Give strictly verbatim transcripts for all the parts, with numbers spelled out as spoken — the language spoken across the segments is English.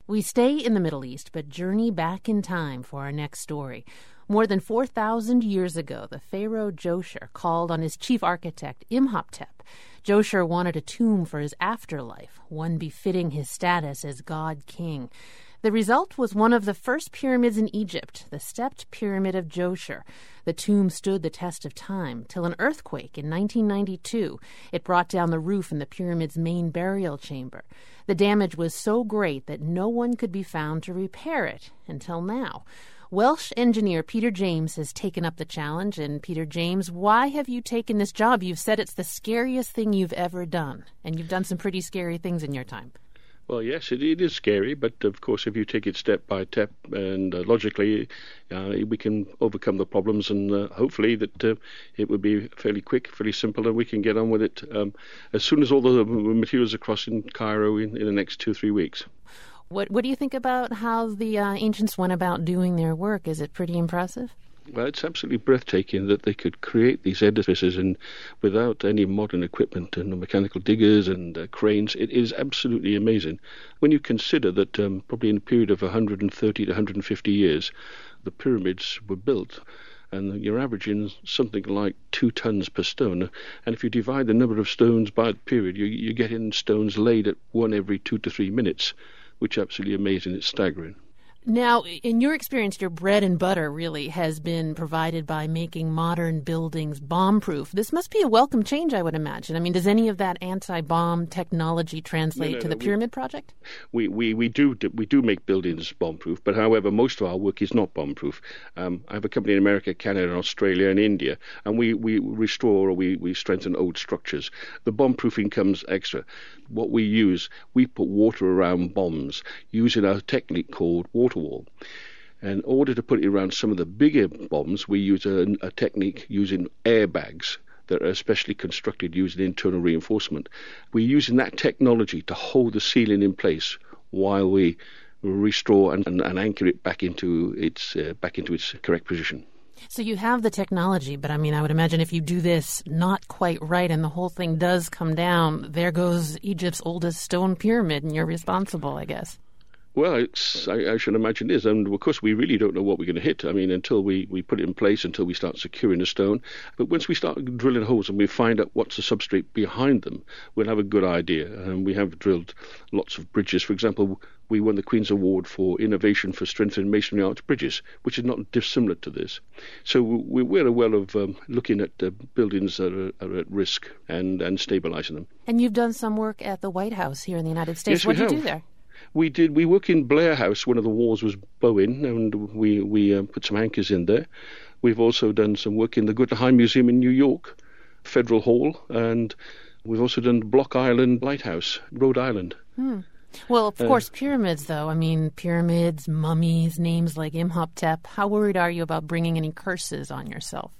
We stay in the Middle East, but journey back in time for our next story. More than four thousand years ago, the pharaoh Djoser called on his chief architect, Imhotep. Djoser wanted a tomb for his afterlife, one befitting his status as god-king. The result was one of the first pyramids in Egypt, the stepped pyramid of Djoser. The tomb stood the test of time till an earthquake in nineteen ninety-two. It brought down the roof in the pyramid's main burial chamber. The damage was so great that no one could be found to repair it until now. Welsh engineer Peter James has taken up the challenge. And Peter James, why have you taken this job? You've said it's the scariest thing you've ever done, and you've done some pretty scary things in your time. Well, yes, it, it is scary, but of course, if you take it step by step and uh, logically, uh, we can overcome the problems, and uh, hopefully that uh, it would be fairly quick, fairly simple, and we can get on with it um, as soon as all the materials are across in Cairo in, in the next two or three weeks. What What do you think about how the uh, ancients went about doing their work? Is it pretty impressive? Well, it's absolutely breathtaking that they could create these edifices and without any modern equipment and mechanical diggers and uh, cranes. It is absolutely amazing. When you consider that um, probably in a period of one hundred thirty to one hundred fifty years, the pyramids were built, and you're averaging something like two tons per stone. And if you divide the number of stones by the period, you, you get in stones laid at one every two to three minutes, which is absolutely amazing. It's staggering. Now, in your experience, your bread and butter really has been provided by making modern buildings bomb-proof. This must be a welcome change, I would imagine. I mean, does any of that anti-bomb technology translate no, no, to the no, Pyramid we, Project? We, we, we, do, we do make buildings bomb-proof, but however, most of our work is not bomb-proof. Um, I have a company in America, Canada, Australia, and India, and we, we restore or we, we strengthen old structures. The bomb-proofing comes extra. What we use, we put water around bombs using a technique called water wall. And in order to put it around some of the bigger bombs, we use a, a technique using airbags that are especially constructed using internal reinforcement. We're using that technology to hold the ceiling in place while we restore and, and, and anchor it back into its uh, back into its correct position. So you have the technology, but I mean, I would imagine if you do this not quite right and the whole thing does come down, there goes Egypt's oldest stone pyramid, and you're responsible, I guess. Well, it's, I, I should imagine it is. And, of course, we really don't know what we're going to hit. I mean, until we, we put it in place, until we start securing the stone. But once we start drilling holes and we find out what's the substrate behind them, we'll have a good idea. And we have drilled lots of bridges. For example, we won the Queen's Award for Innovation for Strengthening Masonry Arch Bridges, which is not dissimilar to this. So we're aware of um, looking at uh, buildings that are, are at risk and, and stabilizing them. And you've done some work at the White House here in the United States. Yes, what we did you have. do there? We did. We work in Blair House. One of the walls was bowing, and we we um, put some anchors in there. We've also done some work in the Guggenheim Museum in New York, Federal Hall, and we've also done Block Island Lighthouse, Rhode Island. Hmm. Well, of uh, course, pyramids, though. I mean, pyramids, mummies, names like Imhotep. How worried are you about bringing any curses on yourself?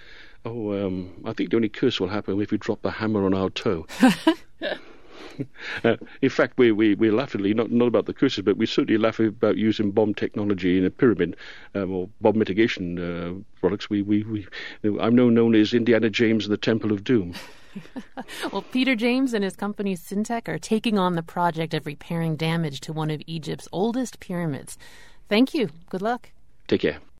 Oh, um, I think the only curse will happen if we drop the hammer on our toe. Uh, in fact, we, we, we laughingly, not, not about the curses, but we certainly laugh about using bomb technology in a pyramid um, or bomb mitigation uh, products. We, we, we, I'm now known as Indiana James and the Temple of Doom. Well, Peter James and his company Syntec are taking on the project of repairing damage to one of Egypt's oldest pyramids. Thank you. Good luck. Take care.